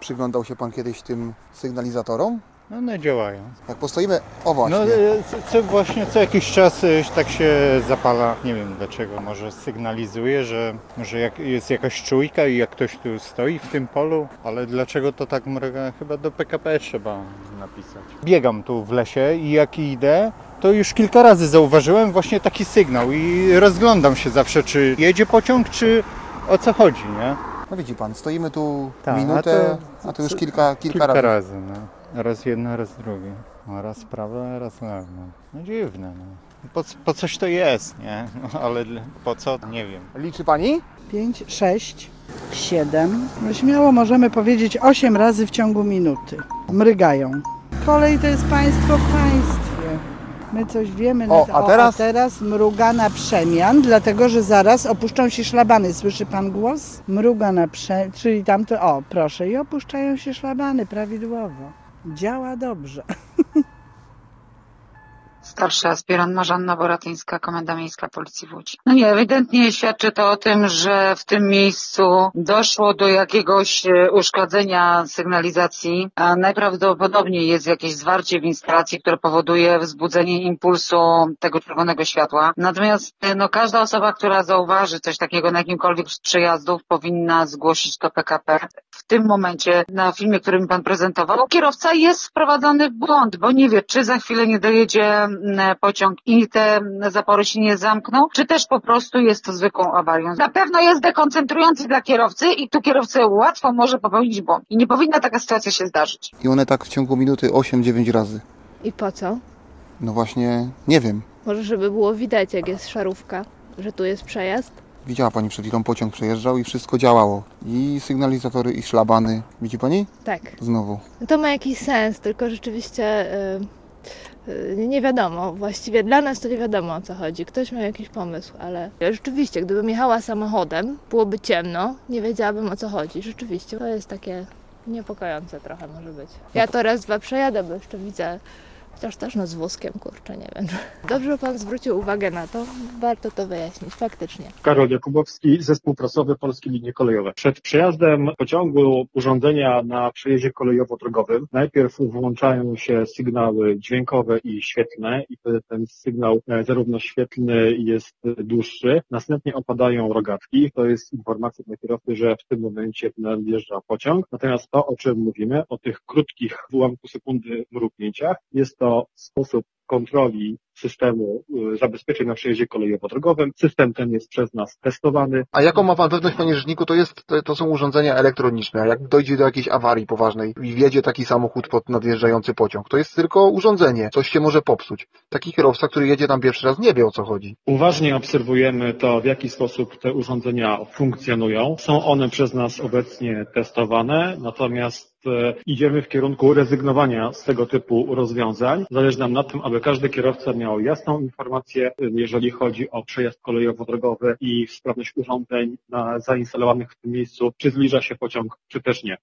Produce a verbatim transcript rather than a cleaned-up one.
przyglądał się pan kiedyś tym sygnalizatorom? No one działają. Jak postoimy, o właśnie. No co, właśnie co jakiś czas tak się zapala, nie wiem dlaczego, może sygnalizuje, że może jak jest jakaś czujka i jak ktoś tu stoi w tym polu, ale dlaczego to tak mryga, chyba do P K P trzeba napisać. Biegam tu w lesie i jak idę, to już kilka razy zauważyłem właśnie taki sygnał i rozglądam się zawsze, czy jedzie pociąg, czy o co chodzi, nie? No widzi pan, stoimy tu Ta, minutę, a to, a to już kilka, kilka, kilka razy. razy. No. Raz jedno, raz drugie. No, raz prawe, raz lewe. No dziwne. No. Po, po coś to jest, nie? No, ale po co? Nie wiem. Liczy pani? pięć, sześć, siedem. No śmiało możemy powiedzieć osiem razy w ciągu minuty. Mrygają. Kolej to jest państwo w państwie. My coś wiemy. O, na a teraz? O, a teraz mruga na przemian, dlatego że zaraz opuszczą się szlabany. Słyszy pan głos? Mruga na przemian, czyli tamto, o proszę, i opuszczają się szlabany prawidłowo. Działa dobrze. Starszy aspirant Marzanna Boratyńska, Komenda Miejska Policji w Łodzi. No nie, ewidentnie świadczy to o tym, że w tym miejscu doszło do jakiegoś uszkodzenia sygnalizacji, a najprawdopodobniej jest jakieś zwarcie w instalacji, które powoduje wzbudzenie impulsu tego czerwonego światła. Natomiast no, każda osoba, która zauważy coś takiego na jakimkolwiek z przejazdów, powinna zgłosić to P K P. W tym momencie na filmie, który mi pan prezentował, kierowca jest wprowadzony w błąd, bo nie wie, czy za chwilę nie dojedzie pociąg i te zapory się nie zamkną, czy też po prostu jest to zwykłą awarią. Na pewno jest dekoncentrujący dla kierowcy i tu kierowca łatwo może popełnić błąd. I nie powinna taka sytuacja się zdarzyć. I one tak w ciągu minuty osiem dziewięć razy. I po co? No właśnie, nie wiem. Może żeby było widać, jak jest szarówka, że tu jest przejazd? Widziała pani, przed chwilą pociąg przejeżdżał i wszystko działało. I sygnalizatory, i szlabany. Widzi pani? Tak. Znowu. No to ma jakiś sens, tylko rzeczywiście yy, yy, nie wiadomo. Właściwie dla nas to nie wiadomo, o co chodzi. Ktoś ma jakiś pomysł, ale rzeczywiście, gdybym jechała samochodem, byłoby ciemno, nie wiedziałabym, o co chodzi. Rzeczywiście, to jest takie niepokojące trochę może być. Ja to raz, dwa przejadę, bo jeszcze widzę, chociaż też no z wózkiem, kurczę, nie wiem. Dobrze pan zwrócił uwagę na to, warto to wyjaśnić, faktycznie. Karol Jakubowski, Zespół Prasowy Polskie Linie Kolejowe. Przed przejazdem pociągu urządzenia na przejeździe kolejowo-drogowym najpierw włączają się sygnały dźwiękowe i świetlne i wtedy ten sygnał zarówno świetlny jest dłuższy. Następnie opadają rogatki. To jest informacja dla kierowcy, że w tym momencie nadjeżdża pociąg. Natomiast to, o czym mówimy, o tych krótkich w ułamku sekundy mrugnięciach, jest to sposób kontroli systemu zabezpieczeń na przejeździe kolejowo-drogowym. System ten jest przez nas testowany. A jaką ma pan pewność, panie rzeczniku, to jest, to są urządzenia elektroniczne, a jak dojdzie do jakiejś awarii poważnej i wjedzie taki samochód pod nadjeżdżający pociąg, to jest tylko urządzenie, coś się może popsuć. Taki kierowca, który jedzie tam pierwszy raz, nie wie, o co chodzi. Uważnie obserwujemy to, w jaki sposób te urządzenia funkcjonują. Są one przez nas obecnie testowane, natomiast idziemy w kierunku rezygnowania z tego typu rozwiązań. Zależy nam na tym, aby każdy kierowca miał jasną informację, jeżeli chodzi o przejazd kolejowo-drogowy i sprawność urządzeń na, zainstalowanych w tym miejscu, czy zbliża się pociąg, czy też nie.